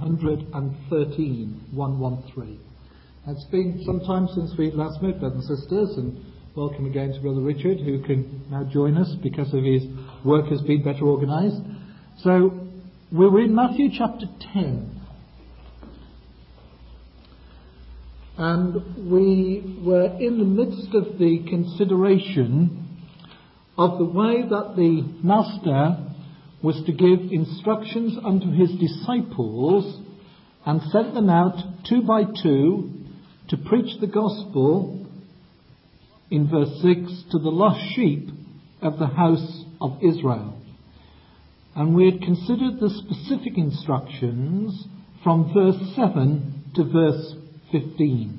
113. It's been some time since we last met, brothers and sisters, and welcome again to Brother Richard, who can now join us because of his work has been better organised. So, we were in Matthew chapter 10. And we were in the midst of the consideration of the way that the Master was to give instructions unto his disciples and sent them out 2 by 2 to preach the gospel, in verse 6, to the lost sheep of the house of Israel. And we had considered the specific instructions from verse 7 to verse 15.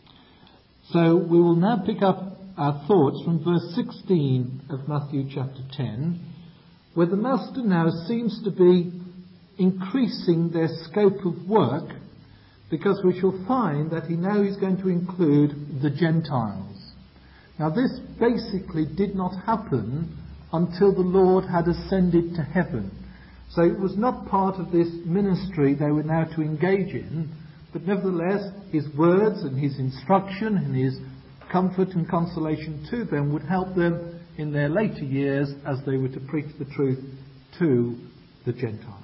So we will now pick up our thoughts from verse 16 of Matthew chapter 10, where the Master now seems to be increasing their scope of work, because we shall find that he now is going to include the Gentiles. Now this basically did not happen until the Lord had ascended to heaven. So it was not part of this ministry they were now to engage in, but nevertheless his words and his instruction and his comfort and consolation to them would help them in their later years as they were to preach the truth to the Gentiles.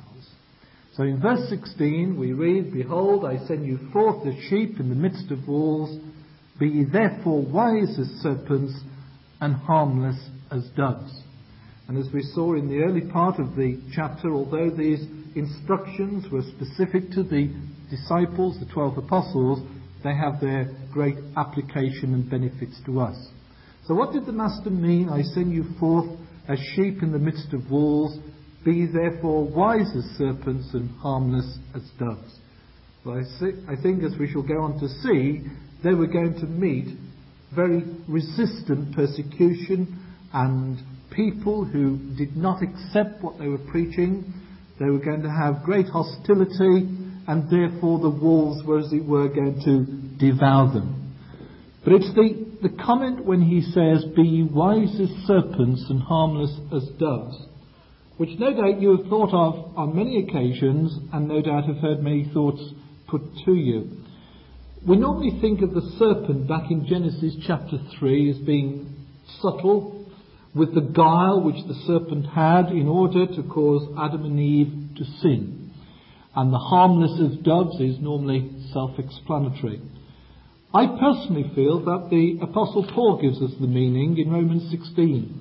So in verse 16 we read, "Behold, I send you forth as sheep in the midst of wolves. Be ye therefore wise as serpents and harmless as doves." And as we saw in the early part of the chapter, although these instructions were specific to the disciples, the 12 apostles, they have their great application and benefits to us. So what did the Master mean? "I send you forth as sheep in the midst of wolves. Be ye therefore wise as serpents and harmless as doves." Well, I think as we shall go on to see, they were going to meet very resistant persecution and people who did not accept what they were preaching. They were going to have great hostility, and therefore the wolves were, as it were, going to devour them. But it's the comment when he says, "Be ye wise as serpents and harmless as doves," which no doubt you have thought of on many occasions, and no doubt have heard many thoughts put to you. We normally think of the serpent back in Genesis chapter 3 as being subtle, with the guile which the serpent had in order to cause Adam and Eve to sin. And the harmless as doves is normally self-explanatory. I personally feel that the Apostle Paul gives us the meaning in Romans 16.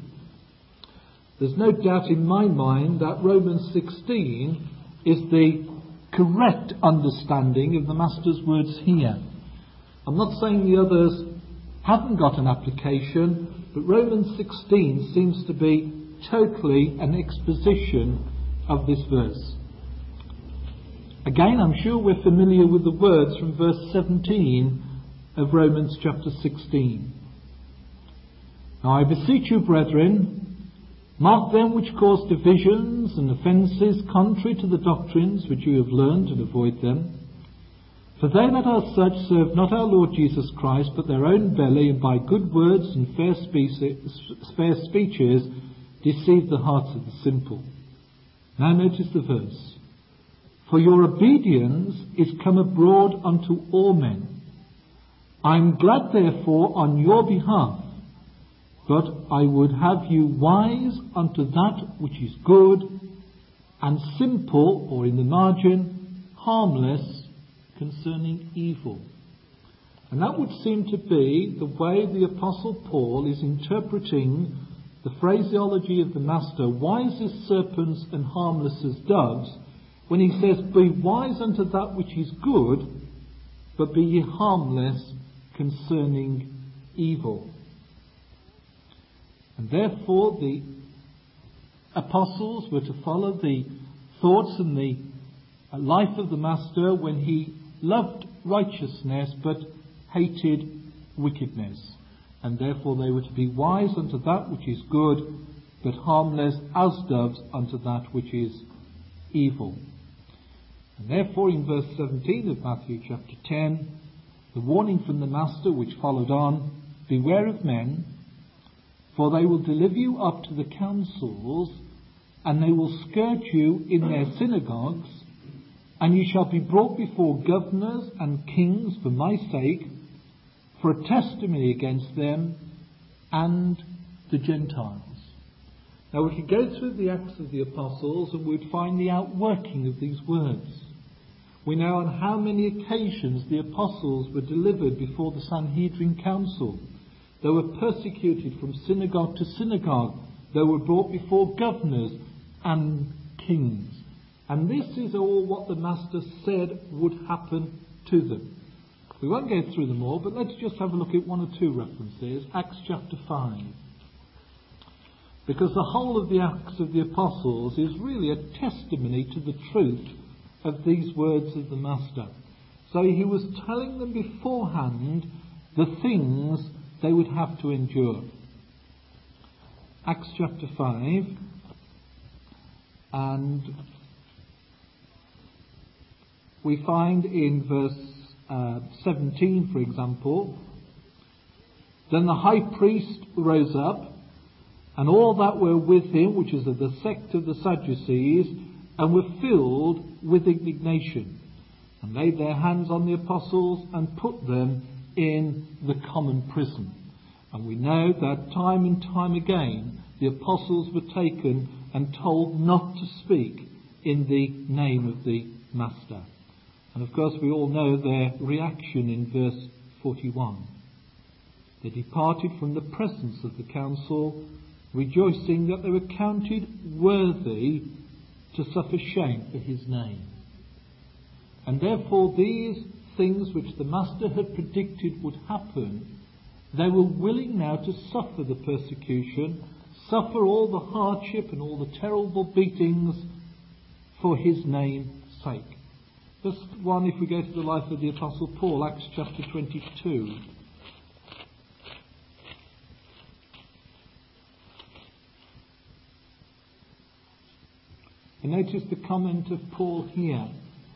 There's no doubt in my mind that Romans 16 is the correct understanding of the Master's words here. I'm not saying the others haven't got an application, but Romans 16 seems to be totally an exposition of this verse. Again, I'm sure we're familiar with the words from verse 17 of Romans chapter 16. "Now I beseech you, brethren, mark them which cause divisions and offences contrary to the doctrines which you have learned, and avoid them. For they that are such serve not our Lord Jesus Christ, but their own belly, and by good words and fair speeches deceive the hearts of the simple." Now notice the verse. "For your obedience is come abroad unto all men. I am glad therefore on your behalf, but I would have you wise unto that which is good, and simple," or in the margin, "harmless concerning evil." And that would seem to be the way the Apostle Paul is interpreting the phraseology of the Master, "wise as serpents and harmless as doves," when he says, "Be wise unto that which is good, but be ye harmless concerning evil." And therefore the apostles were to follow the thoughts and the life of the Master when he loved righteousness but hated wickedness. And therefore they were to be wise unto that which is good, but harmless as doves unto that which is evil. And therefore in verse 17 of Matthew chapter 10, the warning from the Master which followed on, "Beware of men, for they will deliver you up to the councils, and they will scourge you in their synagogues, And ye shall be brought before governors and kings for my sake, for a testimony against them and the Gentiles. Now we could go through the Acts of the Apostles and we'd find the outworking of these words. We know on how many occasions the apostles were delivered before the Sanhedrin Council. They were persecuted from synagogue to synagogue. They were brought before governors and kings. And this is all what the Master said would happen to them. We won't go through them all, but let's just have a look at one or two references. Acts chapter 5. Because the whole of the Acts of the Apostles is really a testimony to the truth of these words of the Master. So he was telling them beforehand the things they would have to endure. Acts chapter 5, and we find in verse 17, for example, then the high priest rose up, and all that were with him, which is of the sect of the Sadducees, and were filled with indignation, and laid their hands on the apostles and put them in the common prison. And we know that time and time again the apostles were taken and told not to speak in the name of the Master. And of course we all know their reaction in verse 41. They departed from the presence of the council, rejoicing that they were counted worthy to suffer shame for his name. And therefore these things which the Master had predicted would happen, they were willing now to suffer the persecution, suffer all the hardship and all the terrible beatings for his name's sake. Just one, if we go to the life of the Apostle Paul, Acts chapter 22. And notice the comment of Paul here.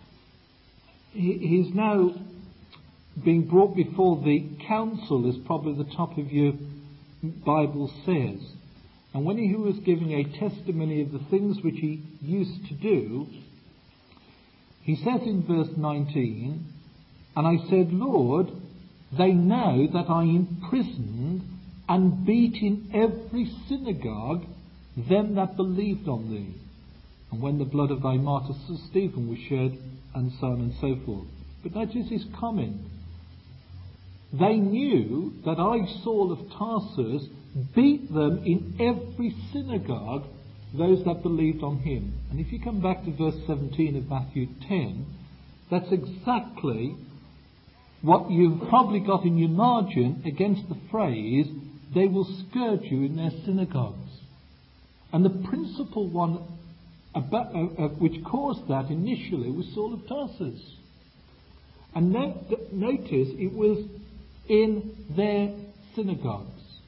He's now being brought before the council, as probably the top of your Bible says. And when he was giving a testimony of the things which he used to do, he says in verse 19, and I said, Lord, they know that I imprisoned and beat in every synagogue them that believed on thee. And when the blood of thy martyr Stephen was shed, and so on and so forth. But notice his comment. They knew that I, Saul of Tarsus, beat them in every synagogue, those that believed on him. And if you come back to verse 17 of Matthew 10, that's exactly what you've probably got in your margin against the phrase, they will scourge you in their synagogues. And the principal one which caused that initially was Saul of Tarsus. And notice it was in their synagogues.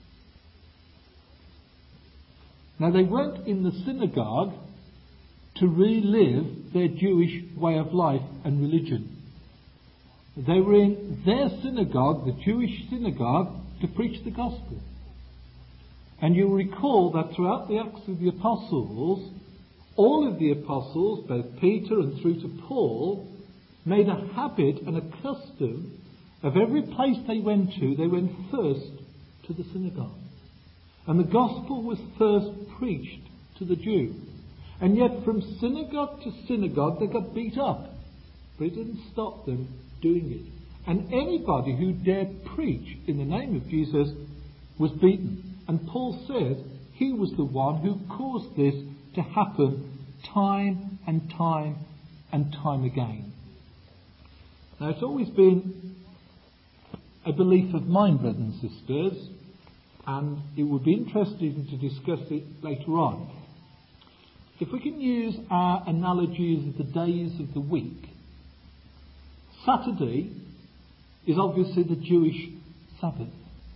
Now they weren't in the synagogue to relive their Jewish way of life and religion. They were in their synagogue, the Jewish synagogue, to preach the gospel. And you'll recall that throughout the Acts of the Apostles, all of the apostles, both Peter and through to Paul, made a habit and a custom of every place they went first to the synagogue. And the gospel was first preached to the Jew. And yet from synagogue to synagogue they got beat up. But it didn't stop them doing it. And anybody who dared preach in the name of Jesus was beaten. And Paul says he was the one who caused this to happen time and time and time again. Now it's always been a belief of mine, brothers and sisters, and it would be interesting to discuss it later on. If we can use our analogies of the days of the week, Saturday is obviously the Jewish Sabbath.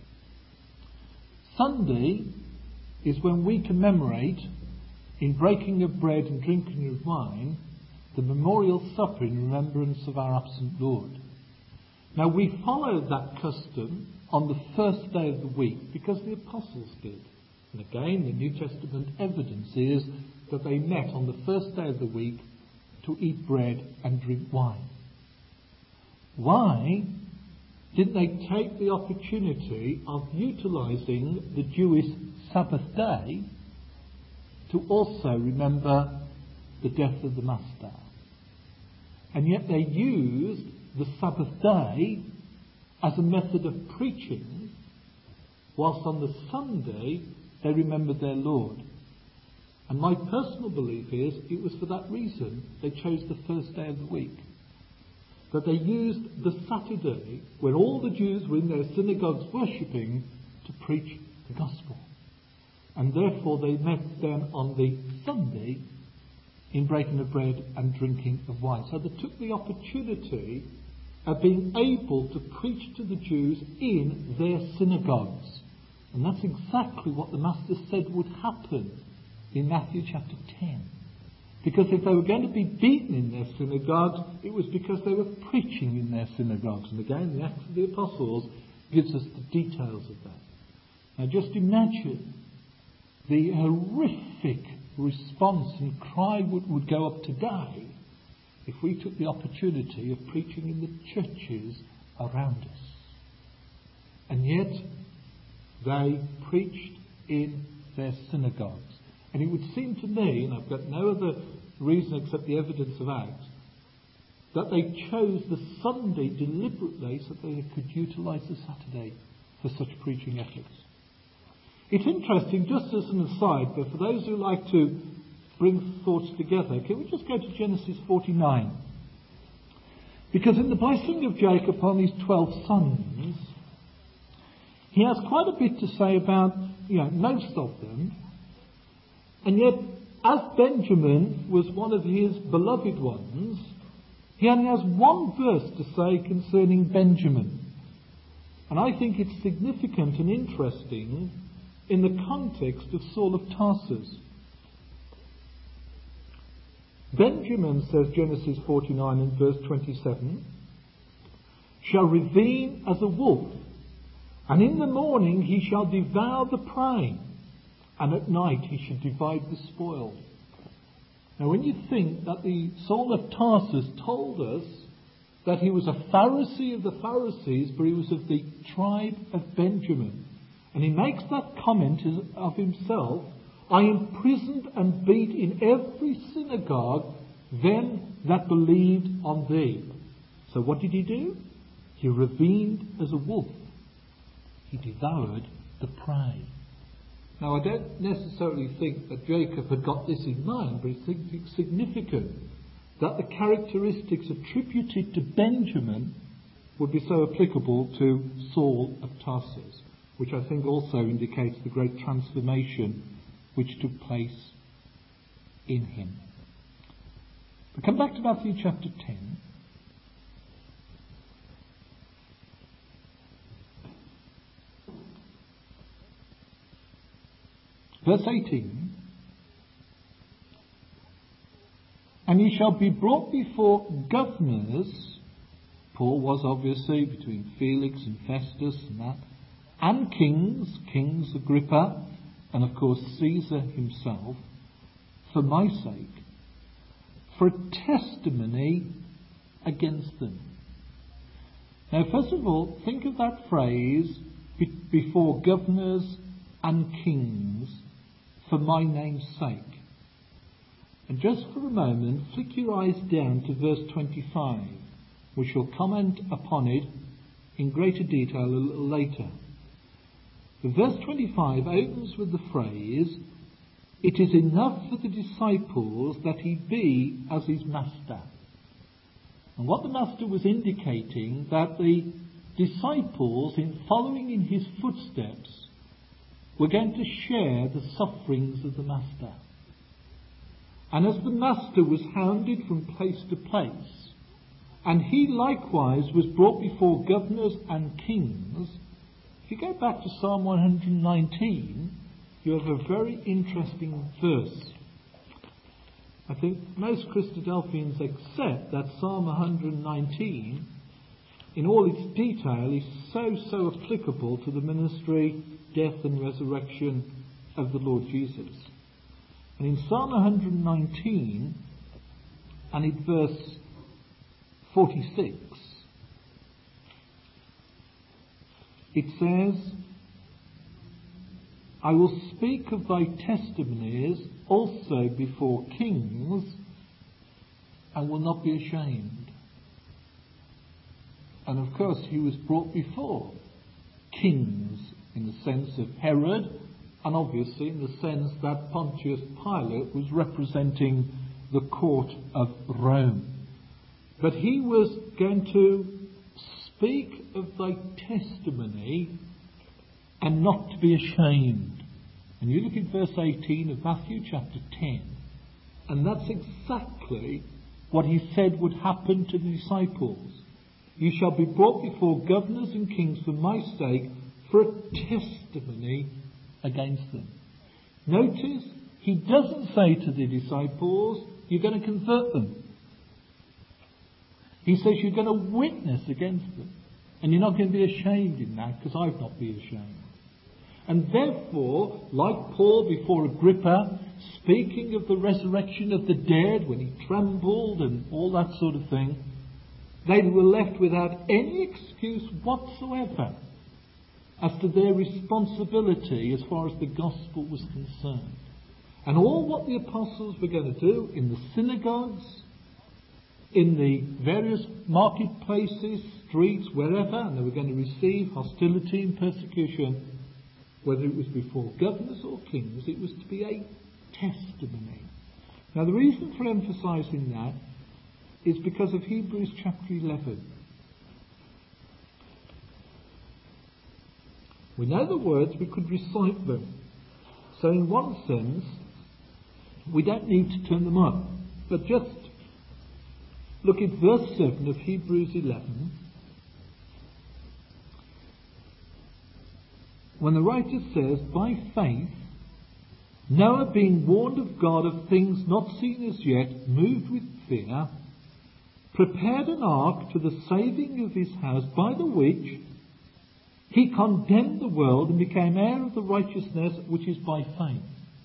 Sunday is when we commemorate, in breaking of bread and drinking of wine, the memorial supper in remembrance of our absent Lord. Now we follow that custom on the first day of the week because the apostles did. And again, the New Testament evidence is that they met on the first day of the week to eat bread and drink wine? Why didn't they take the opportunity of utilising the Jewish Sabbath day to also remember the death of the Master? And yet they used the Sabbath day as a method of preaching, whilst on the Sunday they remembered their Lord. And my personal belief is it was for that reason they chose the first day of the week. That they used the Saturday, when all the Jews were in their synagogues worshipping, to preach the gospel. And therefore they met then on the Sunday in breaking of bread and drinking of wine. So they took the opportunity of being able to preach to the Jews in their synagogues. And that's exactly what the Master said would happen in Matthew chapter 10. Because if they were going to be beaten in their synagogues, it was because they were preaching in their synagogues. And again, the Acts of the Apostles gives us the details of that. Now just imagine the horrific response and cry would go up today if we took the opportunity of preaching in the churches around us. And yet, they preached in their synagogues. And it would seem to me, and I've got no other reason except the evidence of Acts, that they chose the Sunday deliberately so that they could utilise the Saturday for such preaching efforts. It's interesting, just as an aside, but for those who like to bring thoughts together, can we just go to Genesis 49? Because in the blessing of Jacob upon his 12 sons, he has quite a bit to say about, most of them. And yet, as Benjamin was one of his beloved ones, he only has one verse to say concerning Benjamin. And I think it's significant and interesting in the context of Saul of Tarsus. Benjamin, says Genesis 49 and verse 27, shall ravine as a wolf, and in the morning he shall devour the prey, and at night he shall divide the spoil. Now when you think that the Saul of Tarsus told us that he was a Pharisee of the Pharisees, but he was of the tribe of Benjamin, and he makes that comment of himself, I imprisoned and beat in every synagogue them that believed on thee. So what did he do? He ravined as a wolf. He devoured the prey. Now I don't necessarily think that Jacob had got this in mind, but I think it's significant that the characteristics attributed to Benjamin would be so applicable to Saul of Tarsus, which I think also indicates the great transformation which took place in him. But come back to Matthew chapter 10. Verse 18. And ye shall be brought before governors. Paul was obviously between Felix and Festus and that. And Kings Agrippa, and of course Caesar himself, for my sake, for a testimony against them. Now first of all, think of that phrase, before governors and kings, for my name's sake. And just for a moment, flick your eyes down to verse 25. We shall comment upon it in greater detail a little later. But verse 25 opens with the phrase, it is enough for the disciples that he be as his master. And what the master was indicating, that the disciples, in following in his footsteps, were going to share the sufferings of the master. And as the master was hounded from place to place, and he likewise was brought before governors and kings, if you go back to Psalm 119, you have a very interesting verse. I think most Christadelphians accept that Psalm 119, in all its detail, is so applicable to the ministry, death and resurrection of the Lord Jesus. And in Psalm 119, And in verse 46, it says, I will speak of thy testimonies also before kings, and will not be ashamed. And of course he was brought before kings in the sense of Herod, and obviously in the sense that Pontius Pilate was representing the court of Rome. But he was going to speak of thy testimony and not to be ashamed. And you look at verse 18 of Matthew chapter 10, and that's exactly what he said would happen to the disciples. You shall be brought before governors and kings for my sake, for a testimony against them. Notice, he doesn't say to the disciples, you're going to convert them. He says you're going to witness against them. And you're not going to be ashamed in that, because I've not been ashamed. And therefore, like Paul before Agrippa, speaking of the resurrection of the dead when he trembled and all that sort of thing, they were left without any excuse whatsoever as to their responsibility as far as the gospel was concerned. And all what the apostles were going to do in the synagogues, in the various marketplaces, streets, wherever, and they were going to receive hostility and persecution, whether it was before governors or kings, it was to be a testimony. Now the reason for emphasising that is because of Hebrews chapter 11. We know the words, we could recite them. So in one sense, we don't need to turn them up. But just look at verse 7 of Hebrews 11. When the writer says, by faith, Noah being warned of God of things not seen as yet, moved with fear, prepared an ark to the saving of his house, by the which he condemned the world and became heir of the righteousness which is by faith.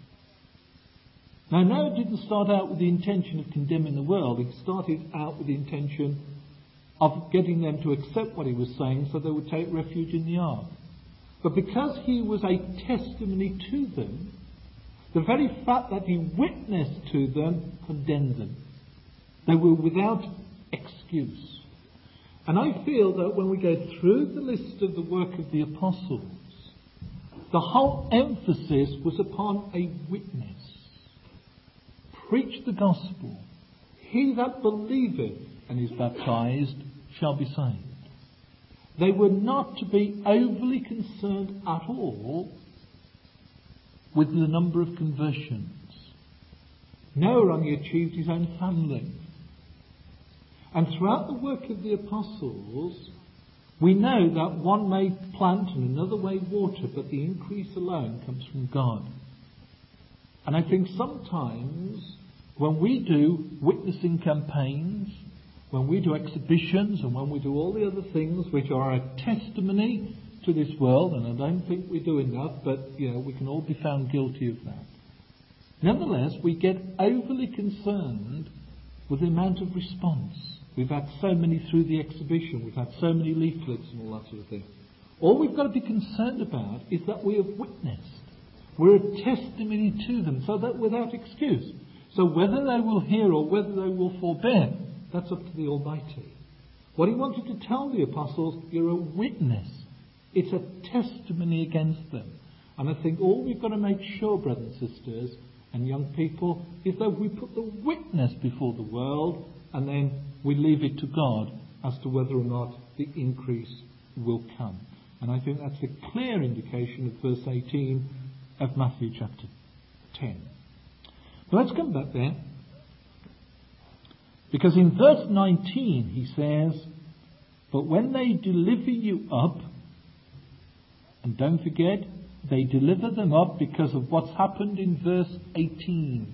Now Noah didn't start out with the intention of condemning the world. He started out with the intention of getting them to accept what he was saying so they would take refuge in the ark. But because he was a testimony to them, the very fact that he witnessed to them condemned them. They were without excuse. And I feel that when we go through the list of the work of the apostles, the whole emphasis was upon a witness. Preach the gospel. He that believeth and is baptized shall be saved. They were not to be overly concerned at all with the number of conversions. Noah only achieved his own family. And throughout the work of the apostles, we know that one may plant and another may water, but the increase alone comes from God. And I think sometimes when we do witnessing campaigns, when we do exhibitions, and when we do all the other things which are a testimony to this world, and I don't think we do enough, but we can all be found guilty of that. Nevertheless, we get overly concerned with the amount of response. We've had so many through the exhibition, we've had so many leaflets and all that sort of thing. All we've got to be concerned about is that we have witnessed. We're a testimony to them, so that without excuse. So whether they will hear or whether they will forbear, that's up to the Almighty. What he wanted to tell the apostles, you're a witness. It's a testimony against them. And I think all we've got to make sure, brothers and sisters, and young people, is that we put the witness before the world, and then we leave it to God as to whether or not the increase will come. And I think that's a clear indication of verse 18 of Matthew chapter 10. But let's come back there. Because in verse 19 he says, but when they deliver you up, and don't forget, they deliver them up because of what's happened in verse 18.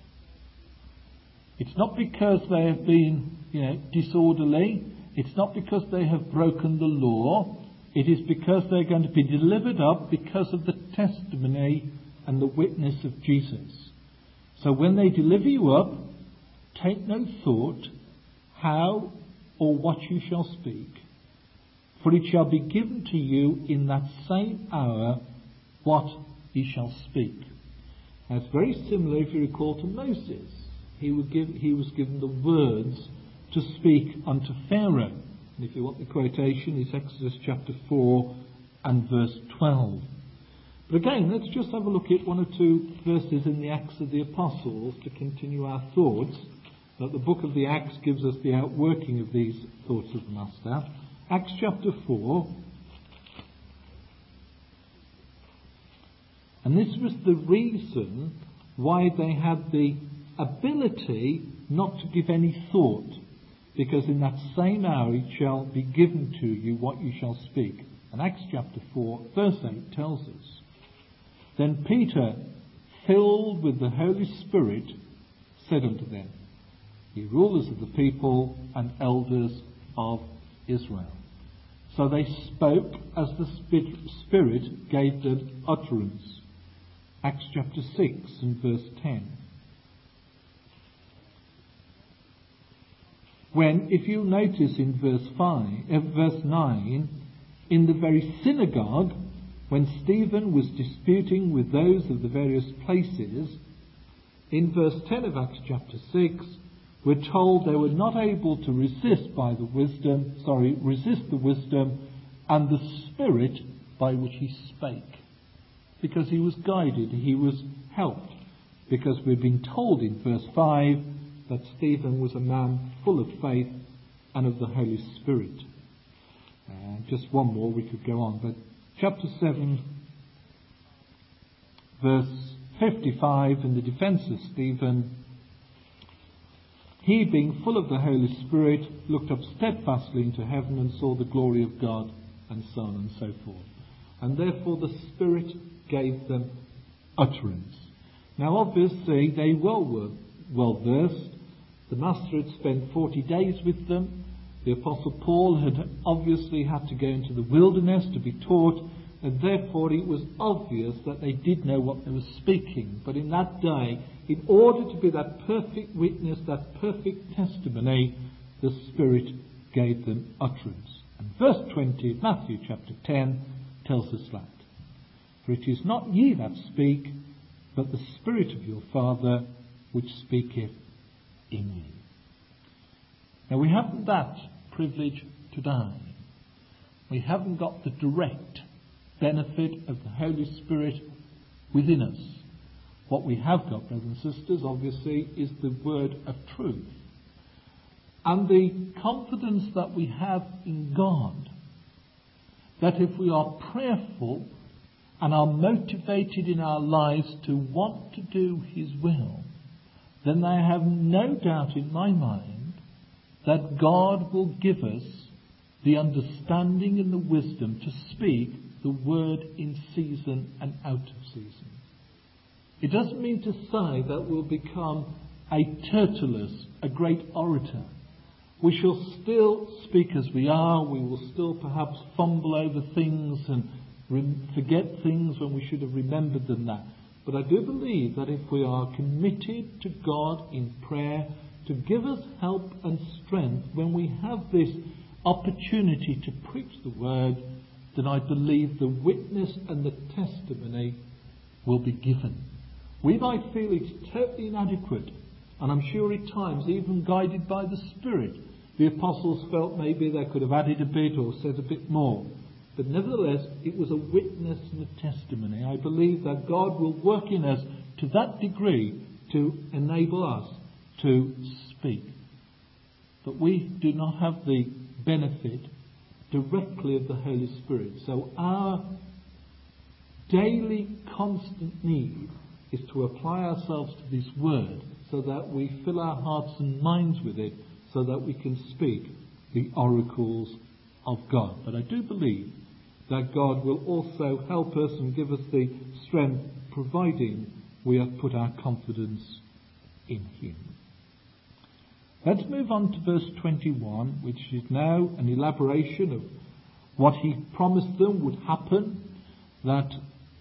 It's not because they have been, disorderly. It's not because they have broken the law. It is because they're going to be delivered up because of the testimony and the witness of Jesus. So when they deliver you up, take no thought how or what you shall speak, for it shall be given to you in that same hour what ye shall speak. That's very similar, if you recall, to Moses. He was given the words to speak unto Pharaoh. And if you want the quotation, it's Exodus chapter 4 and verse 12. But again, let's just have a look at one or two verses in the Acts of the Apostles to continue our thoughts, that the book of the Acts gives us the outworking of these thoughts of the Master. Acts chapter 4. And this was the reason why they had the ability not to give any thought, because in that same hour it shall be given to you what you shall speak. And Acts chapter 4, verse 8 tells us, Then Peter, filled with the Holy Spirit, said unto them, Ye rulers of the people and elders of Israel. So they spoke as the Spirit gave them utterance. Acts chapter 6 and verse 10. When, if you notice in verse 9, in the very synagogue, when Stephen was disputing with those of the various places, in verse 10 of Acts chapter 6, we're told they were not able to resist the wisdom and the spirit by which he spake. Because he was guided, he was helped. Because we've been told in verse 5 that Stephen was a man full of faith and of the Holy Spirit. Just one more, we could go on. But chapter 7, verse 55, in the defence of Stephen, he, being full of the Holy Spirit, looked up steadfastly into heaven and saw the glory of God, and so on and so forth. And therefore the Spirit gave them utterance. Now obviously they were well versed. The Master had spent 40 days with them. The Apostle Paul had obviously had to go into the wilderness to be taught, and therefore it was obvious that they did know what they were speaking. But in that day, in order to be that perfect witness, that perfect testimony, the Spirit gave them utterance. And verse 20 of Matthew chapter 10 tells us that. For it is not ye that speak, but the Spirit of your Father which speaketh in you. Now we haven't that privilege today. We haven't got the direct benefit of the Holy Spirit within us. What we have got, brothers and sisters, obviously, is the word of truth. And the confidence that we have in God, that if we are prayerful and are motivated in our lives to want to do His will, then I have no doubt in my mind that God will give us the understanding and the wisdom to speak the word in season and out of season. It doesn't mean to say that we'll become a Tertullus, a great orator. We shall still speak as we are. We will still perhaps fumble over things and forget things when we should have remembered them that. But I do believe that if we are committed to God in prayer to give us help and strength when we have this opportunity to preach the word, then I believe the witness and the testimony will be given. We might feel it's totally inadequate, and I'm sure at times, even guided by the Spirit, the apostles felt maybe they could have added a bit or said a bit more. But nevertheless, it was a witness and a testimony. I believe that God will work in us to that degree to enable us to speak. But we do not have the benefit directly of the Holy Spirit. So our daily constant need is to apply ourselves to this word so that we fill our hearts and minds with it so that we can speak the oracles of God. But I do believe that God will also help us and give us the strength, providing we have put our confidence in Him. Let's move on to verse 21, which is now an elaboration of what He promised them would happen, that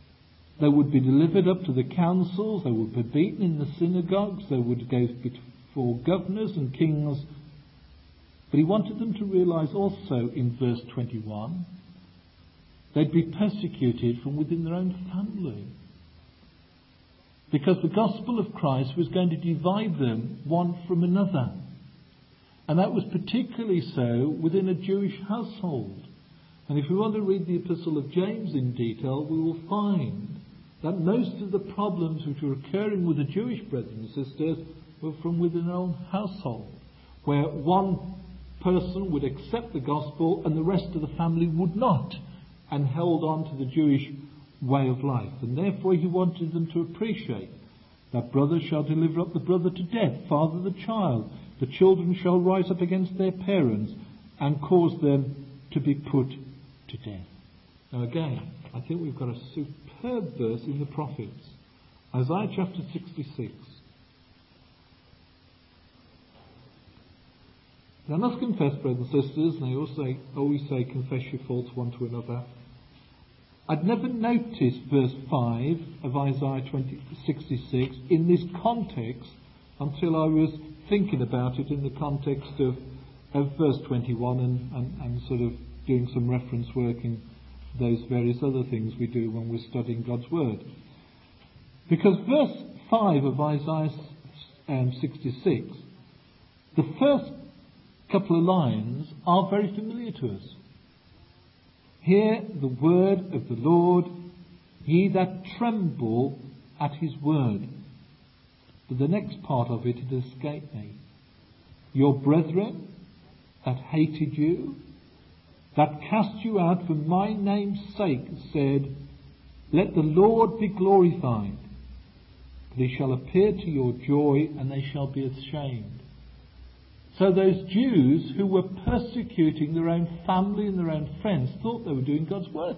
they would be delivered up to the councils, they would be beaten in the synagogues, they would go for governors and kings, but he wanted them to realise also in verse 21 they'd be persecuted from within their own family. Because the gospel of Christ was going to divide them one from another. And that was particularly so within a Jewish household. And if we want to read the Epistle of James in detail, we will find that most of the problems which were occurring with the Jewish brothers and sisters were from within their own household, where one person would accept the gospel and the rest of the family would not, and held on to the Jewish way of life. And therefore he wanted them to appreciate that brother shall deliver up the brother to death, father the child. The children shall rise up against their parents and cause them to be put to death. Now again, I think we've got a superb verse in the prophets. Isaiah chapter 66. Now I must confess, brothers and sisters, and I always say confess your faults one to another. I'd never noticed verse 5 of Isaiah 66 in this context until I was thinking about it in the context of verse 21 and sort of doing some reference work in those various other things we do when we're studying God's Word. Because verse 5 of Isaiah 66, the first couple of lines are very familiar to us. Hear the word of the Lord, ye that tremble at his word. But the next part of it had escaped me. Your brethren that hated you, that cast you out for my name's sake, said, let the Lord be glorified. But he shall appear to your joy, and they shall be ashamed. So those Jews who were persecuting their own family and their own friends thought they were doing God's work.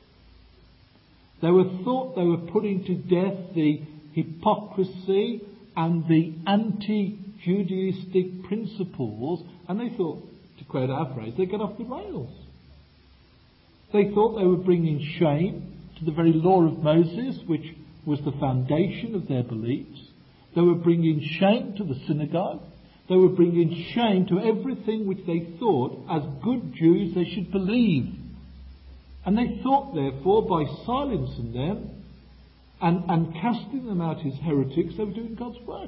They thought they were putting to death the hypocrisy and the anti-Judaistic principles, and they thought, to quote our phrase, they got off the rails. They thought they were bringing shame to the very law of Moses, which was the foundation of their beliefs. They were bringing shame to the synagogue. They were bringing shame to everything which they thought, as good Jews, they should believe. And they thought, therefore, by silencing them and casting them out as heretics, they were doing God's work.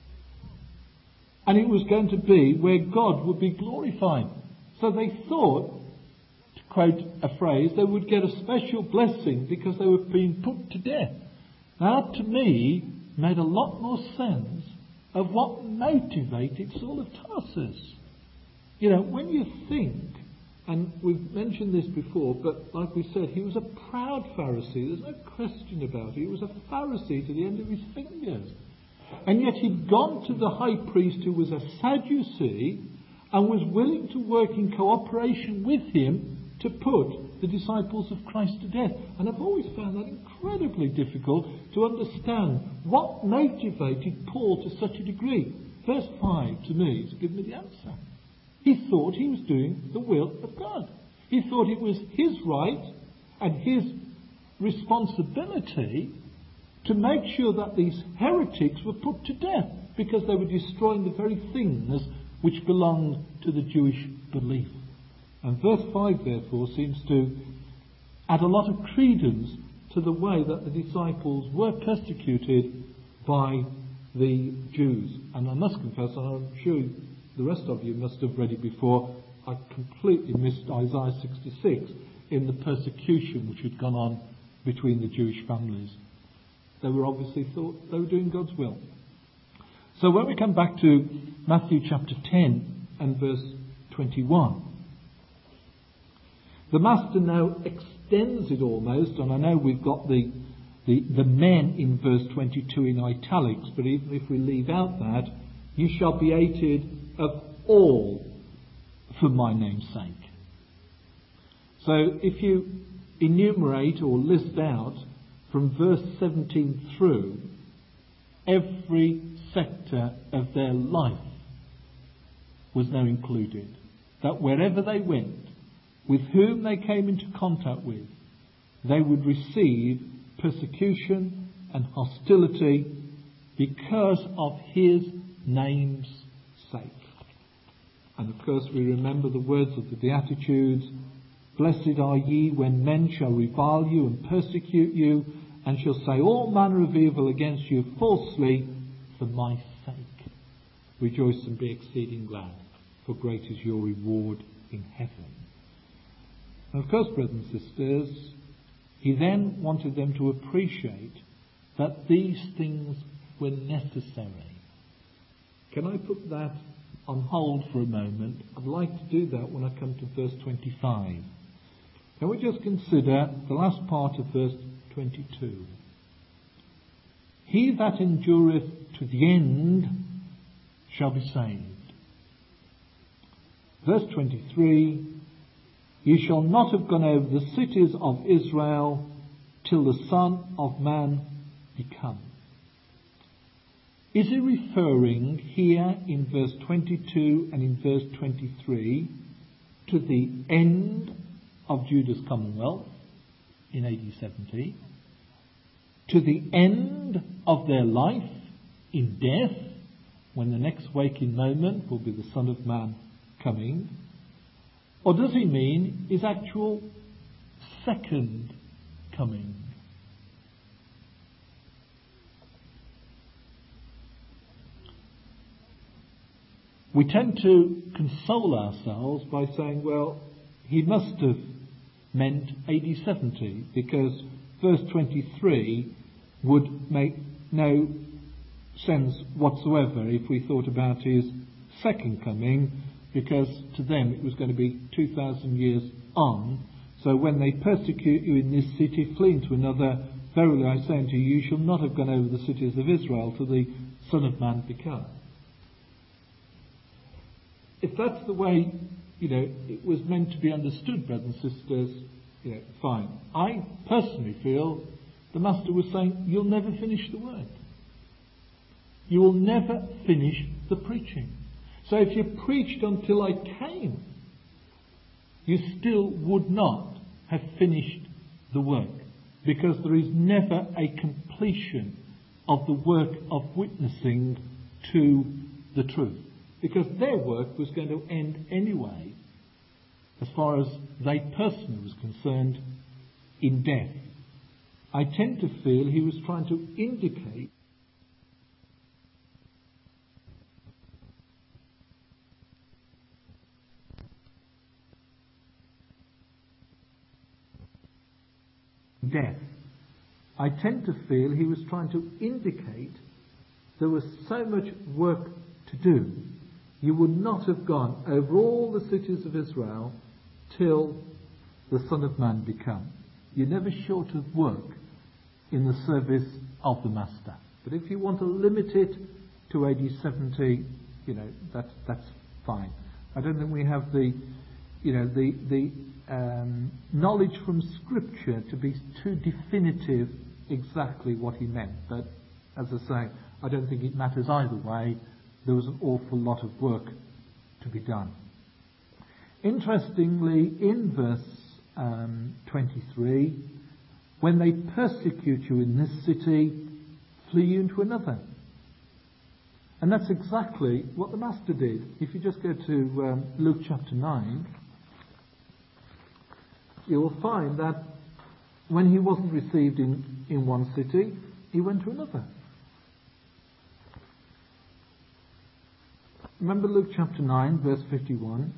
And it was going to be where God would be glorified. So they thought, to quote a phrase, they would get a special blessing because they were being put to death. Now, that to me made a lot more sense of what motivated Saul of Tarsus. You know, when you think, and we've mentioned this before, but like we said, he was a proud Pharisee. There's no question about it. He was a Pharisee to the end of his fingers. And yet he'd gone to the high priest, who was a Sadducee, and was willing to work in cooperation with him to put the disciples of Christ to death. And I've always found that incredibly difficult to understand what motivated Paul to such a degree. Verse 5 to me is giving me the answer. He thought he was doing the will of God. He thought it was his right and his responsibility to make sure that these heretics were put to death, because they were destroying the very things which belonged to the Jewish belief. And verse 5, therefore, seems to add a lot of credence to the way that the disciples were persecuted by the Jews. And I must confess, and I'm sure the rest of you must have read it before, I completely missed Isaiah 66 in the persecution which had gone on between the Jewish families. They were obviously thought they were doing God's will. So when we come back to Matthew chapter 10 and verse 21, the Master now extends it almost, and I know we've got the men in verse 22 in italics, but even if we leave out that, you shall be hated of all for my name's sake. So if you enumerate or list out from verse 17 through, every sector of their life was now included. That wherever they went, with whom they came into contact with, they would receive persecution and hostility because of his name's sake. And of course we remember the words of the Beatitudes, blessed are ye when men shall revile you and persecute you, and shall say all manner of evil against you falsely for my sake. Rejoice and be exceeding glad, for great is your reward in heaven. And of course, brothers and sisters, he then wanted them to appreciate that these things were necessary. Can I put that on hold for a moment? I'd like to do that when I come to verse 25. Can we just consider the last part of verse 22? He that endureth to the end shall be saved. Verse 23, ye shall not have gone over the cities of Israel till the Son of Man be come. Is he referring here in verse 22 and in verse 23 to the end of Judah's commonwealth in AD 70, to the end of their life in death, when the next waking moment will be the Son of Man coming? Or does he mean his actual second coming? We tend to console ourselves by saying, well, he must have meant AD 70, because verse 23 would make no sense whatsoever if we thought about his second coming, because to them it was going to be 2,000 years on. So when they persecute you in this city, flee into another. Verily I say unto you, you shall not have gone over the cities of Israel till the Son of Man be come. If that's the way, it was meant to be understood, brothers and sisters, fine. I personally feel the Master was saying, you'll never finish the word. You will never finish the preaching. So if you preached until I came, you still would not have finished the work, because there is never a completion of the work of witnessing to the truth. Because their work was going to end anyway, as far as they personally was concerned, in death. I tend to feel he was trying to indicate death. I tend to feel he was trying to indicate there was so much work to do. You would not have gone over all the cities of Israel till the Son of Man be come. You're never short of work in the service of the Master. But if you want to limit it to AD 70, that's fine. I don't think we have the knowledge from Scripture to be too definitive exactly what he meant. But as I say, I don't think it matters either way. There was an awful lot of work to be done. Interestingly, in verse 23, when they persecute you in this city, flee you into another. And that's exactly what the Master did. If you just go to Luke chapter 9, you will find that when he wasn't received in one city, he went to another. Remember Luke chapter 9, verse 51.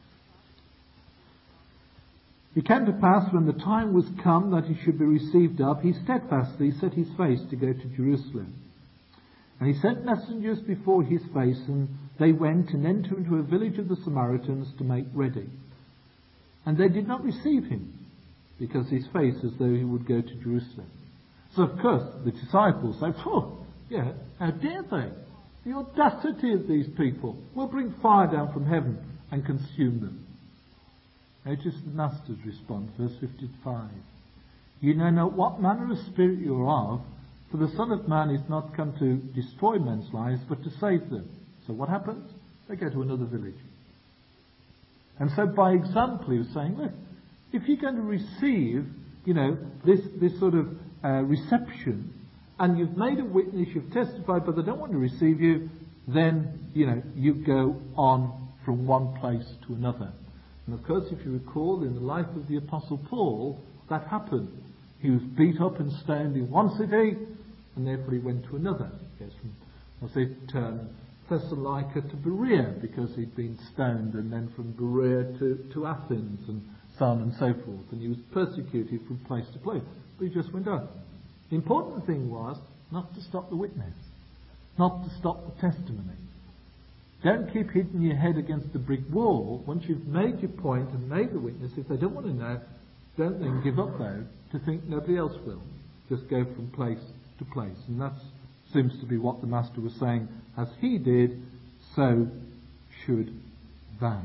It came to pass when the time was come that he should be received up, he steadfastly set his face to go to Jerusalem. And he sent messengers before his face, and they went and entered into a village of the Samaritans to make ready. And they did not receive him, because his face as though he would go to Jerusalem. So of course the disciples say, how dare they? The audacity of these people. We'll bring fire down from heaven and consume them. Notice the Master's response, verse 55. You know not what manner of spirit you are of, for the Son of Man is not come to destroy men's lives, but to save them. So what happens? They go to another village. And so by example he was saying, look, if you're going to receive, this sort of reception, and you've made a witness, you've testified, but they don't want to receive you, then, you go on from one place to another. And of course, if you recall, in the life of the Apostle Paul, that happened. He was beat up and stoned in one city, and therefore he went to another. Yes, from Thessalonica to Berea, because he'd been stoned, and then from Berea to Athens, and so on and so forth. And he was persecuted from place to place. But he just went on. The important thing was not to stop the witness, not to stop the testimony. Don't keep hitting your head against the brick wall. Once you've made your point and made the witness, if they don't want to know, don't then give up though to think nobody else will. Just go from place to place. And that seems to be what the Master was saying. As he did, so should they.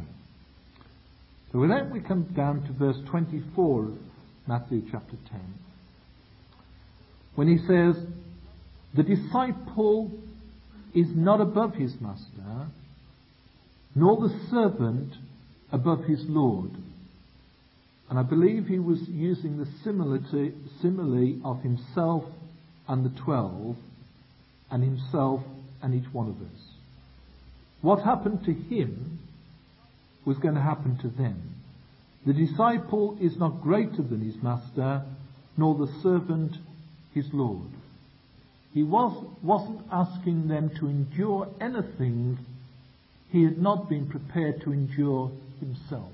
So with that we come down to verse 24 of Matthew chapter 10. When he says, the disciple is not above his master, nor the servant above his Lord. And I believe he was using the simile of himself and the 12, and himself and each one of us. What happened to him was going to happen to them. The disciple is not greater than his master, nor the servant his Lord. He wasn't asking them to endure anything he had not been prepared to endure himself.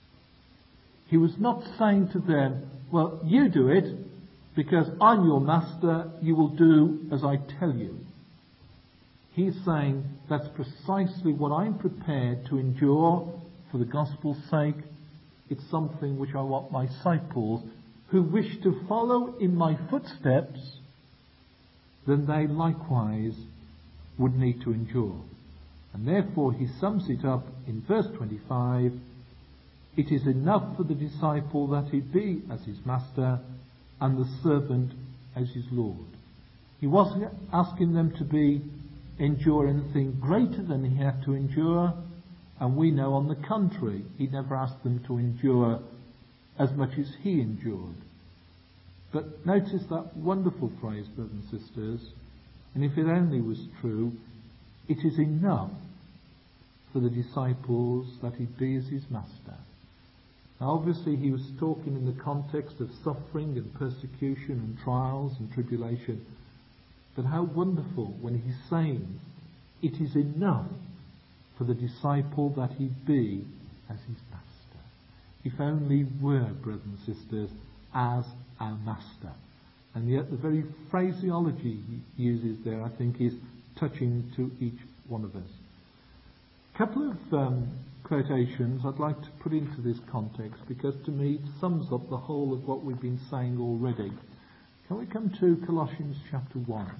He was not saying to them, well, you do it, because I'm your master, you will do as I tell you. He's saying, that's precisely what I'm prepared to endure for the gospel's sake. It's something which I want my disciples who wish to follow in my footsteps, then they likewise would need to endure. And therefore he sums it up in verse 25, it is enough for the disciple that he be as his master and the servant as his Lord. He wasn't asking them to endure anything greater than he had to endure, and we know on the contrary, he never asked them to endure as much as he endured. But notice that wonderful phrase, brothers and sisters, and if it only was true, it is enough for the disciples that he be as his master. Now obviously he was talking in the context of suffering and persecution and trials and tribulation, but how wonderful when he's saying it is enough for the disciple that he be as his master. If only were, brothers and sisters, as our master. And yet the very phraseology he uses there, I think, is touching to each one of us. A couple of quotations I'd like to put into this context, because to me it sums up the whole of what we've been saying already. Can we come to Colossians chapter 1?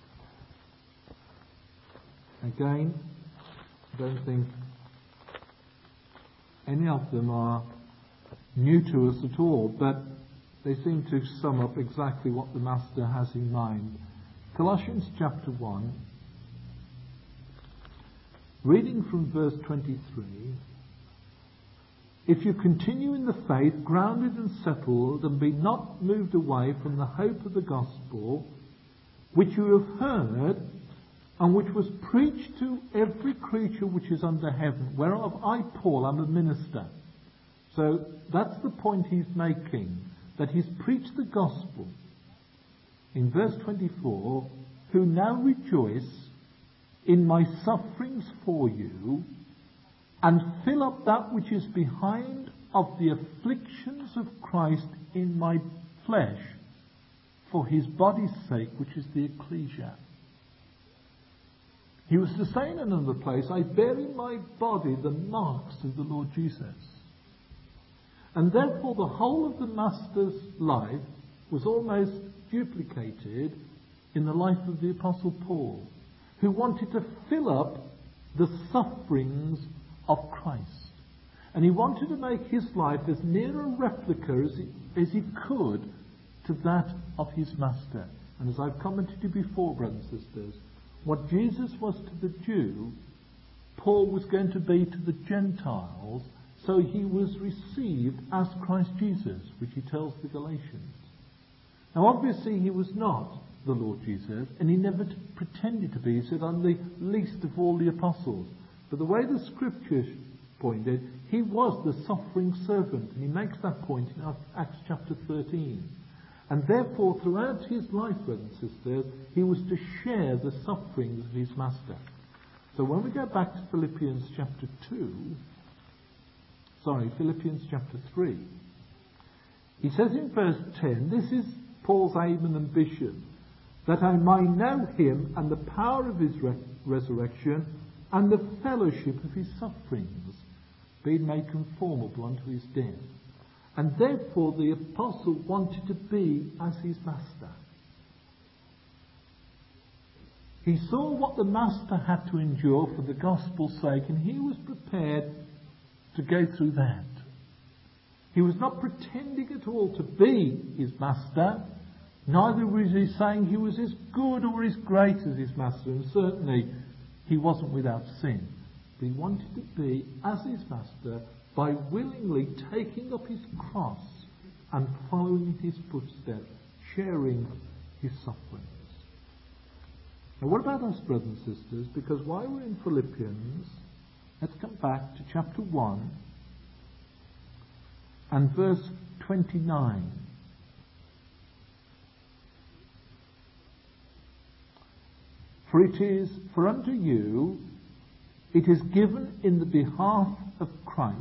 Again, I don't think any of them are new to us at all, but they seem to sum up exactly what the Master has in mind. Colossians chapter 1, reading from verse 23, if you continue in the faith, grounded and settled, and be not moved away from the hope of the gospel, which you have heard, and which was preached to every creature which is under heaven, whereof I, Paul, am a minister. So that's the point he's making, that he's preached the gospel. In verse 24, who now rejoice in my sufferings for you, and fill up that which is behind of the afflictions of Christ in my flesh, for his body's sake, which is the ecclesia. He was to say in another place, I bear in my body the marks of the Lord Jesus. And therefore the whole of the Master's life was almost duplicated in the life of the Apostle Paul, who wanted to fill up the sufferings of Christ. And he wanted to make his life as near a replica as he could to that of his Master. And as I've commented to you before, brothers and sisters, what Jesus was to the Jew, Paul was going to be to the Gentiles, so he was received as Christ Jesus, which he tells the Galatians. Now obviously he was not the Lord Jesus, and he never pretended to be. He said, I'm the least of all the apostles. But the way the scriptures pointed, he was the suffering servant. And he makes that point in Acts chapter 13. And therefore, throughout his life, brothers and sisters, he was to share the sufferings of his master. So when we go back to Philippians chapter 3, he says in verse 10, this is Paul's aim and ambition, that I may know him and the power of his resurrection and the fellowship of his sufferings, being made conformable unto his death. And therefore the apostle wanted to be as his master. He saw what the master had to endure for the gospel's sake, and he was prepared to go through that. He was not pretending at all to be his master, neither was he saying he was as good or as great as his master, and certainly he wasn't without sin. But he wanted to be as his master by willingly taking up his cross and following in his footsteps, sharing his sufferings. Now what about us, brothers and sisters? Because while we're in Philippians, let's come back to chapter 1 and verse 29. For unto you it is given in the behalf of Christ,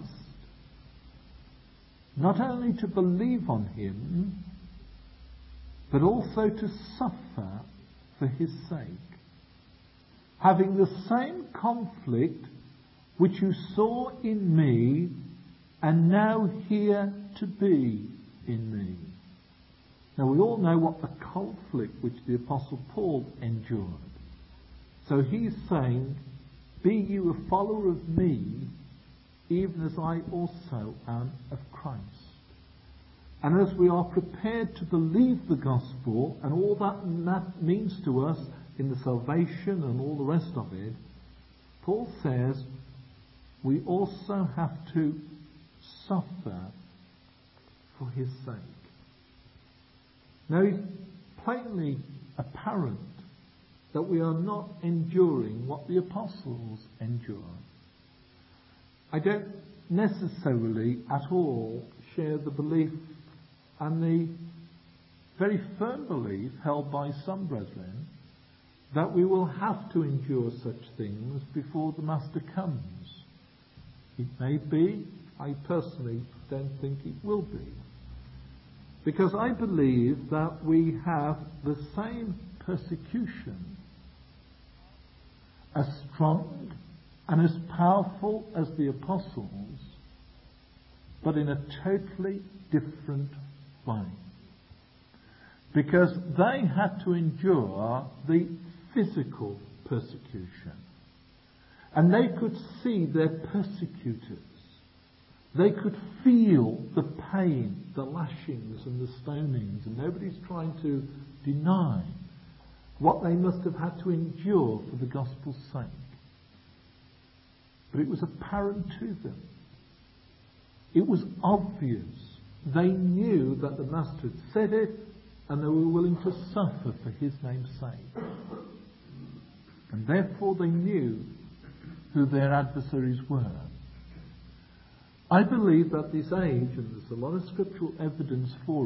not only to believe on him, but also to suffer for his sake, having the same conflict which you saw in me, and now hear to be in me. Now we all know what the conflict which the Apostle Paul endured. So he's saying, be you a follower of me, even as I also am of Christ. And as we are prepared to believe the gospel and all that means to us in the salvation and all the rest of it, Paul says we also have to suffer for his sake. Now it's plainly apparent that we are not enduring what the apostles endured. I don't necessarily at all share the belief and the very firm belief held by some brethren that we will have to endure such things before the Master comes. It may be, I personally don't think it will be. Because I believe that we have the same persecution, as strong and as powerful as the apostles, but in a totally different way. Because they had to endure the physical persecution. And they could see their persecutors. They could feel the pain, the lashings and the stonings, and nobody's trying to deny what they must have had to endure for the gospel's sake. But it was apparent to them. It was obvious. They knew that the Master had said it, and they were willing to suffer for his name's sake. And therefore they knew who their adversaries were. I believe that this age, and there's a lot of scriptural evidence for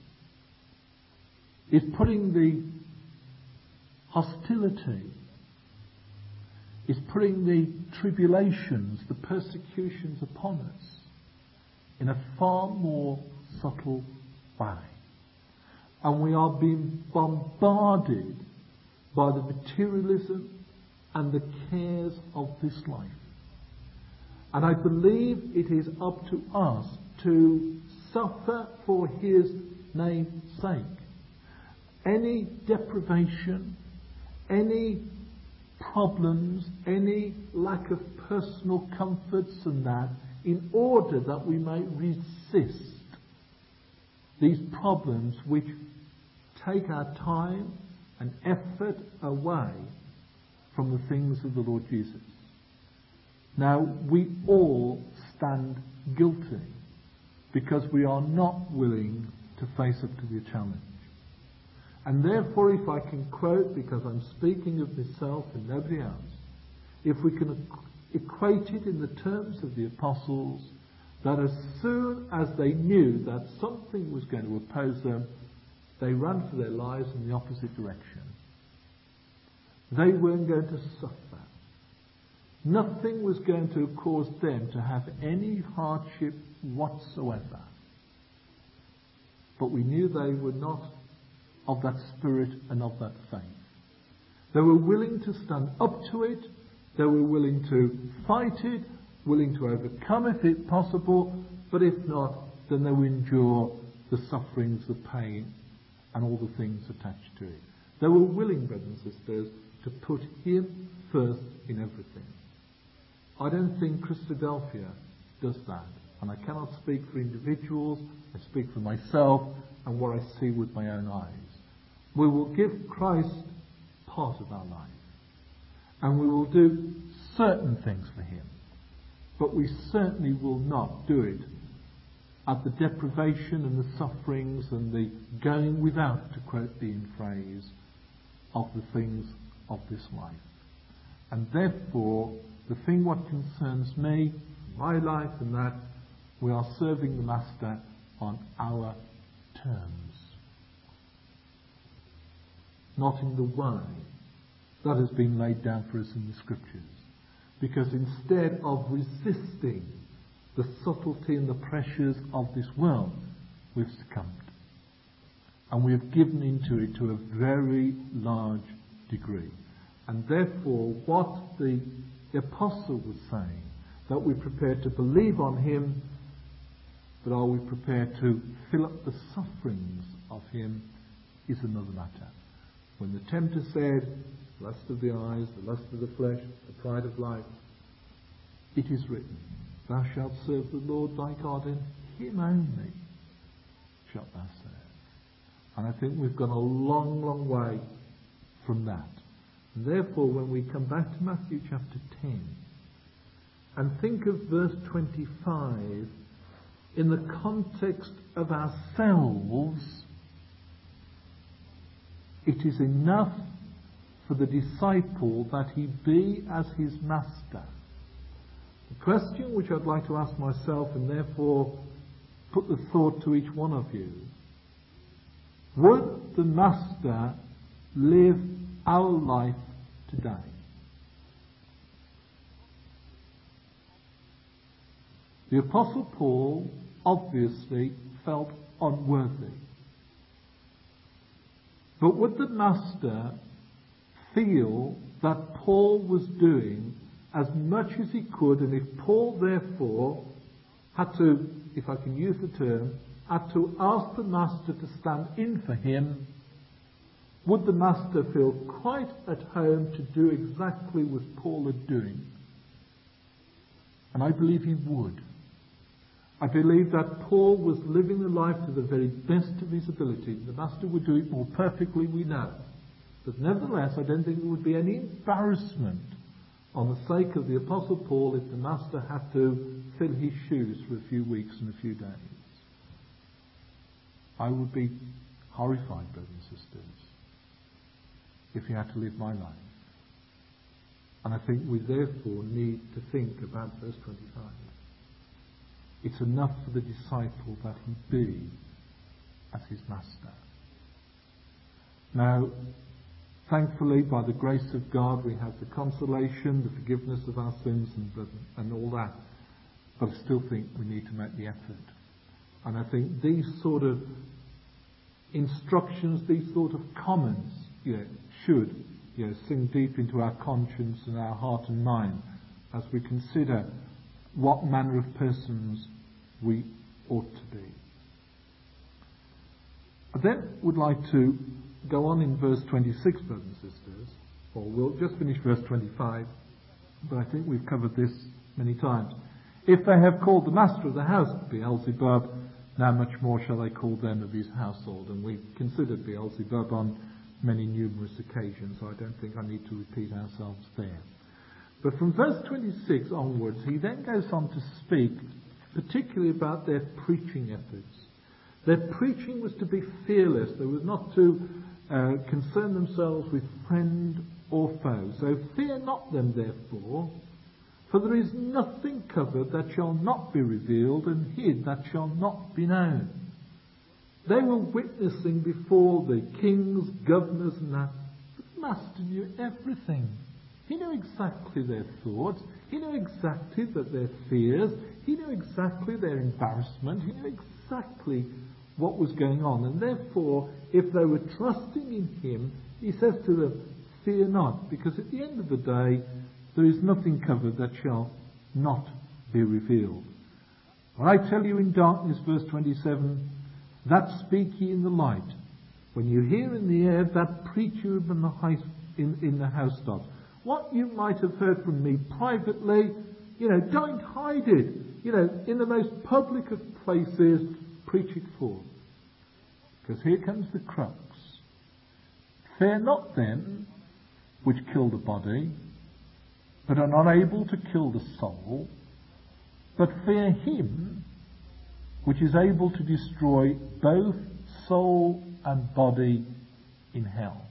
it, is putting the hostility, is putting the tribulations, the persecutions upon us in a far more subtle way. And we are being bombarded by the materialism and the cares of this life. And I believe it is up to us to suffer for his name's sake. Any deprivation, any problems, any lack of personal comforts and that, in order that we may resist these problems which take our time and effort away from the things of the Lord Jesus. Now, we all stand guilty because we are not willing to face up to the challenge. And therefore, if I can quote, because I'm speaking of myself and nobody else, if we can equate it in the terms of the apostles, that as soon as they knew that something was going to oppose them, they ran for their lives in the opposite direction. They weren't going to suffer. Nothing was going to cause them to have any hardship whatsoever. But we knew they were not of that spirit and of that faith. They were willing to stand up to it. They were willing to fight it, willing to overcome if it's possible, but if not, then they will endure the sufferings, the pain, and all the things attached to it. They were willing, brothers and sisters, to put Him first in everything. I don't think Christadelphia does that, and I cannot speak for individuals. I speak for myself and what I see with my own eyes. We will give Christ part of our life, and we will do certain things for Him, but we certainly will not do it at the deprivation and the sufferings and the going without, to quote the phrase, of the things of this life. And therefore, the thing what concerns me, my life, and that we are serving the Master on our terms, not in the way that has been laid down for us in the Scriptures. Because instead of resisting the subtlety and the pressures of this world, we've succumbed. And we have given into it to a very large degree. And therefore, what the apostle was saying, that we're prepared to believe on Him, but are we prepared to fill up the sufferings of Him, is another matter. When the tempter said, lust of the eyes, the lust of the flesh, the pride of life, it is written, thou shalt serve the Lord thy God, and Him only shalt thou serve. And I think we've gone a long, long way from that. And therefore, when we come back to Matthew chapter 10 and think of verse 25 in the context of ourselves, it is enough for the disciple that he be as his master. The question which I'd like to ask myself, and therefore put the thought to each one of you, would the Master live our life today? The Apostle Paul obviously felt unworthy. But would the Master feel that Paul was doing as much as he could, and if Paul therefore had to, if I can use the term, had to ask the Master to stand in for him, would the Master feel quite at home to do exactly what Paul is doing? And I believe he would. I believe that Paul was living the life to the very best of his ability. The Master would do it more perfectly, we know. But nevertheless, I don't think there would be any embarrassment on the sake of the Apostle Paul if the Master had to fill his shoes for a few weeks and a few days. I would be horrified, brothers and sisters, if he had to live my life. And I think we therefore need to think about verse 25. It's enough for the disciple that he be as his Master. Now, thankfully, by the grace of God, we have the consolation, the forgiveness of our sins and all that. But I still think we need to make the effort. And I think these sort of instructions, these sort of comments, should sink deep into our conscience and our heart and mind as we consider what manner of persons we ought to be. I then would like to go on in verse 26, brothers and sisters, or we'll just finish verse 25, but I think we've covered this many times. If they have called the master of the house Beelzebub, now much more shall they call them of his household. And we've considered Beelzebub on many numerous occasions, so I don't think I need to repeat ourselves there. But from verse 26 onwards, he then goes on to speak particularly about their preaching efforts. Their preaching was to be fearless. There was not to concern themselves with friend or foe. So fear not them, therefore, for there is nothing covered that shall not be revealed, and hid that shall not be known. They were witnessing before the kings, governors, and that. But the Master knew everything. He knew exactly their thoughts. He knew exactly that their fears. He knew exactly their embarrassment. He knew exactly what was going on. And therefore, if they were trusting in him, he says to them, fear not, because at the end of the day, there is nothing covered that shall not be revealed. When I tell you in darkness, verse 27, that speak ye in the light. When you hear in the air, that preach you in the housetops. What you might have heard from me privately, don't hide it. In the most public of places, preach it forth. Because here comes the crux. Fear not them which kill the body, but are not able to kill the soul, but fear him which is able to destroy both soul and body in hell.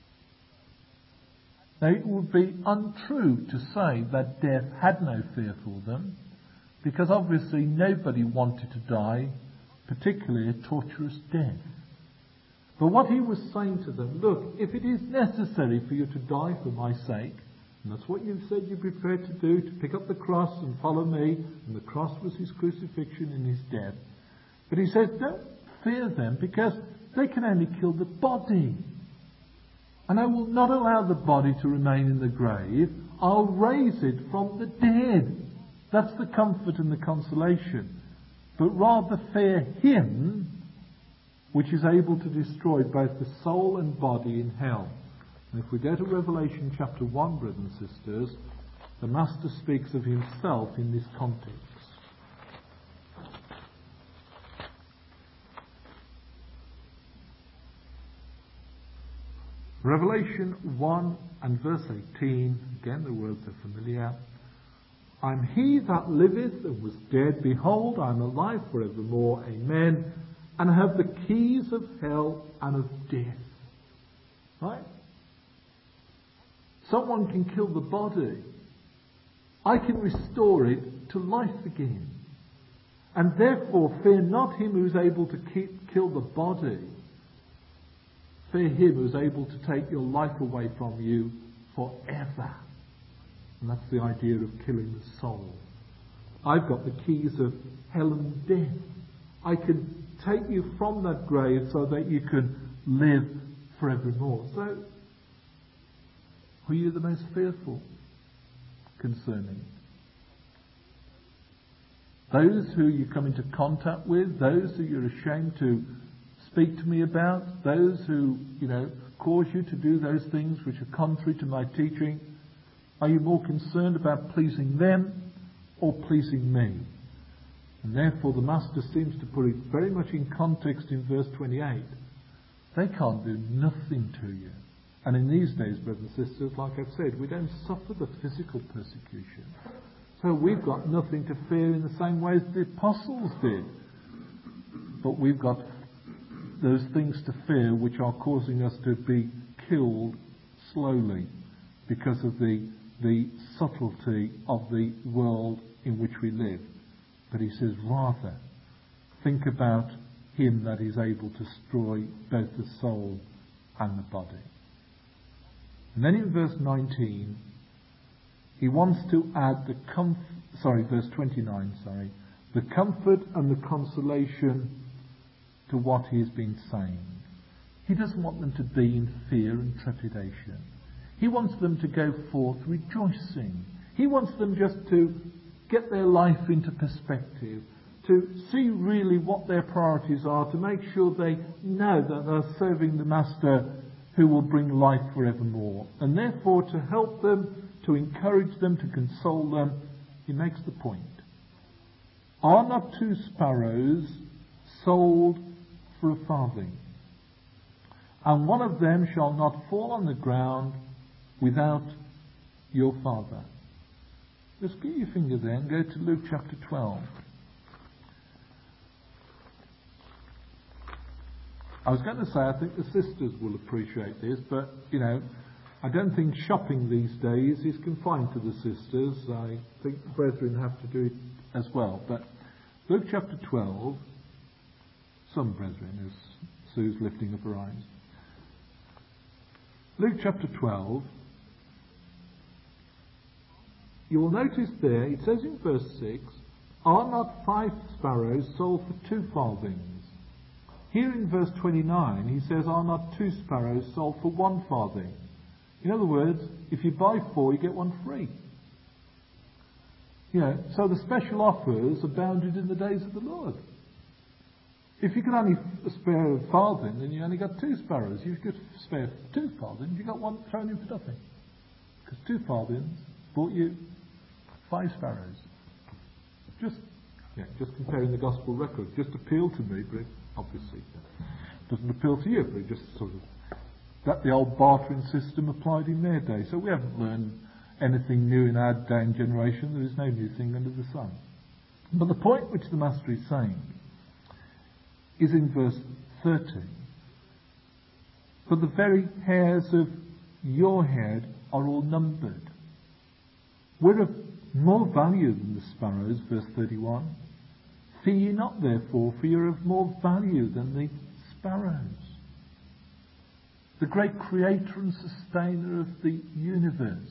Now it would be untrue to say that death had no fear for them, because obviously nobody wanted to die, particularly a torturous death. But what he was saying to them, look, if it is necessary for you to die for my sake, and that's what you've said you're prepared to do, to pick up the cross and follow me, and the cross was his crucifixion and his death. But he says, don't fear them, because they can only kill the body. And I will not allow the body to remain in the grave. I'll raise it from the dead. That's the comfort and the consolation. But rather fear him which is able to destroy both the soul and body in hell. And if we go to Revelation chapter 1, brothers and sisters, the Master speaks of himself in this context. Revelation 1 and verse 18, again the words are familiar. I'm he that liveth and was dead. Behold, I am alive forevermore. Amen. And have the keys of hell and of death. Right? Someone can kill the body. I can restore it to life again. And therefore fear not him who is able to kill the body. Fear him who is able to take your life away from you forever. And that's the idea of killing the soul. I've got the keys of hell and death. I can take you from that grave so that you can live forevermore. So, who are you the most fearful concerning? Those who you come into contact with, those who you're ashamed to speak to me about, those who, cause you to do those things which are contrary to my teaching, are you more concerned about pleasing them or pleasing me? And therefore the Master seems to put it very much in context in verse 28. They can't do nothing to you. And in these days, brothers and sisters, like I've said, we don't suffer the physical persecution. So we've got nothing to fear in the same way as the apostles did. But we've got those things to fear which are causing us to be killed slowly because of the subtlety of the world in which we live. But he says, rather, think about him that is able to destroy both the soul and the body. And then in verse 19, he wants to add verse 29, the comfort and the consolation to what he has been saying. He doesn't want them to be in fear and trepidation. He wants them to go forth rejoicing. He wants them just to get their life into perspective, to see really what their priorities are, to make sure they know that they're serving the Master who will bring life forevermore. And therefore, to help them, to encourage them, to console them, he makes the point. Are not 2 sparrows sold for a farthing? And one of them shall not fall on the ground without your Father. Just get your finger there and go to Luke chapter 12. I was going to say, I think the sisters will appreciate this, but, I don't think shopping these days is confined to the sisters. I think the brethren have to do it as well. But Luke chapter 12, some brethren, as Sue's lifting up her eyes. Luke chapter 12, you will notice there, it says in verse 6, are not 5 sparrows sold for 2 farthings? Here in verse 29, he says, are not 2 sparrows sold for 1 farthing? In other words, if you buy 4, you get 1 free. So the special offers abounded in the days of the Lord. If you can only spare a farthing, then you only got 2 sparrows. If you could spare 2 farthings, you got 1 thrown in for nothing. Because 2 farthings bought you 5 sparrows. Just comparing the gospel record. Just appealed to me, but it obviously doesn't appeal to you, but it just sort of, that the old bartering system applied in their day. So we haven't learned anything new in our day and generation. There is no new thing under the sun. But the point which the Master is saying is in verse 30. For the very hairs of your head are all numbered. We're of more value than the sparrows, verse 31. Fear ye not therefore, for you are of more value than the sparrows. The great creator and sustainer of the universe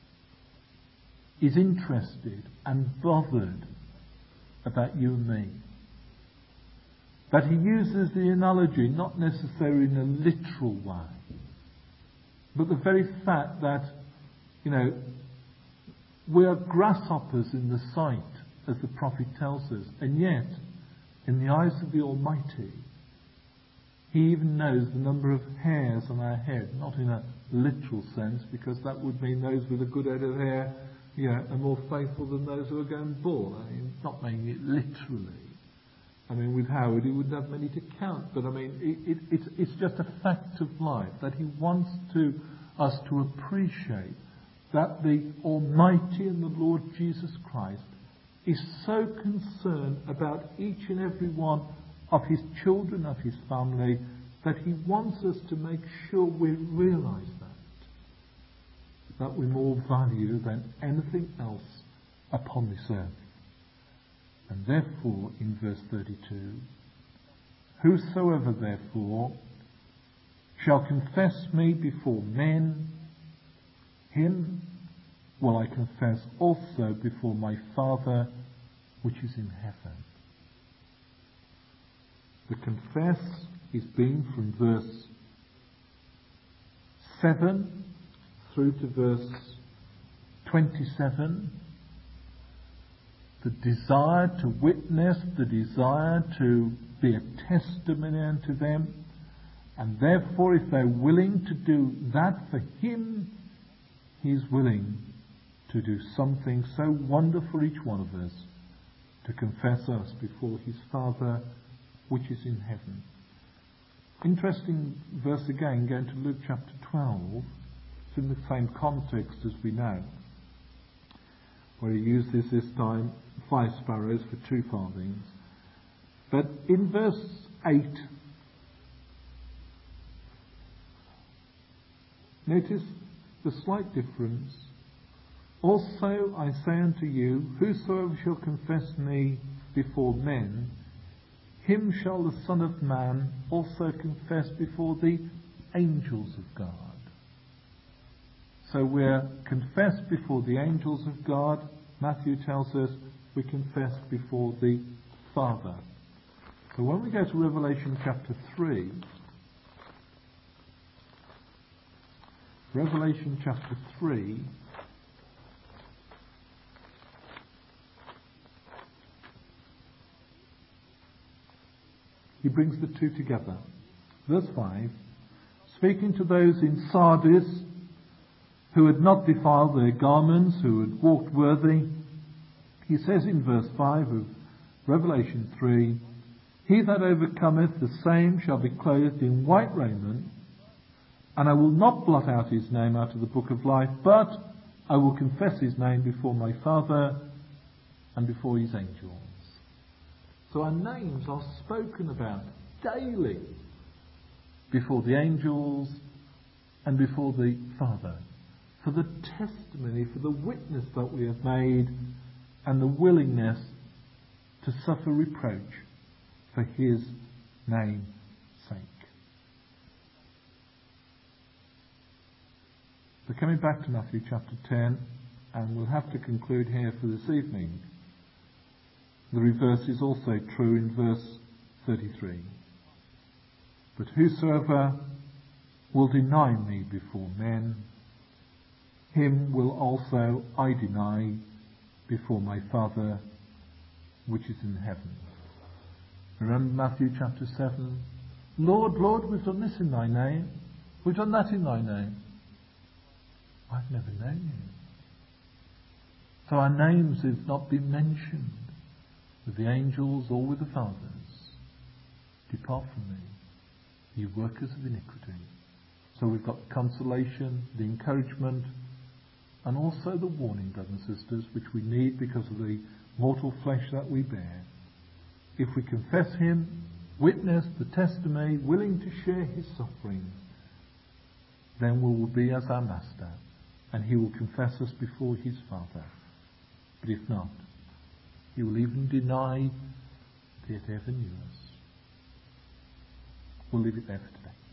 is interested and bothered about you and me. But he uses the analogy not necessarily in a literal way, but the very fact that, we are grasshoppers in the sight, as the prophet tells us, and yet, in the eyes of the Almighty, he even knows the number of hairs on our head, not in a literal sense, because that would mean those with a good head of hair, are more faithful than those who are going bald. Not meaning it literally. With Howard, he wouldn't have many to count, but it's just a fact of life that he wants us to appreciate that the Almighty and the Lord Jesus Christ is so concerned about each and every one of his children, of his family, that he wants us to make sure we realise that we're more value than anything else upon this earth. And therefore, in verse 32, whosoever therefore shall confess me before men, him will I confess also before my Father which is in heaven. The confess is being from verse 7 through to verse 27. The desire to witness, the desire to be a testimony unto them, and therefore if they're willing to do that for him, he's willing to do something so wonderful for each one of us, to confess us before his Father which is in heaven. Interesting verse again, going to Luke chapter 12. It's in the same context as we know, where he uses this time 5 sparrows for 2 farthings. But in verse 8, notice the slight difference. Also I say unto you, whosoever shall confess me before men, him shall the Son of Man also confess before the angels of God. So we're confessed before the angels of God. Matthew tells us we confess before the Father. So when we go to Revelation chapter 3, Revelation chapter 3, he brings the two together. Verse 5, speaking to those in Sardis who had not defiled their garments, who had walked worthy, he says in verse 5 of Revelation 3, he that overcometh, the same shall be clothed in white raiment, and I will not blot out his name out of the book of life, but I will confess his name before my Father and before his angels. So our names are spoken about daily before the angels, and before the Father, for the testimony, for the witness that we have made, and the willingness to suffer reproach for his name's sake. But coming back to Matthew chapter 10, and we'll have to conclude here for this evening, the reverse is also true in verse 33. But whosoever will deny me before men, him will also I deny before my Father which is in heaven. Remember Matthew chapter 7? Lord, Lord, we've done this in thy name. We've done that in thy name. I've never known you. So our names have not been mentioned with the angels or with the fathers. Depart from me, you workers of iniquity. So we've got the consolation, the encouragement, and also the warning, brothers and sisters, which we need because of the mortal flesh that we bear. If we confess him, witness the testimony, willing to share his suffering, then we will be as our master, and he will confess us before his Father. But if not, he will even deny that he ever knew us. We'll leave it there for today.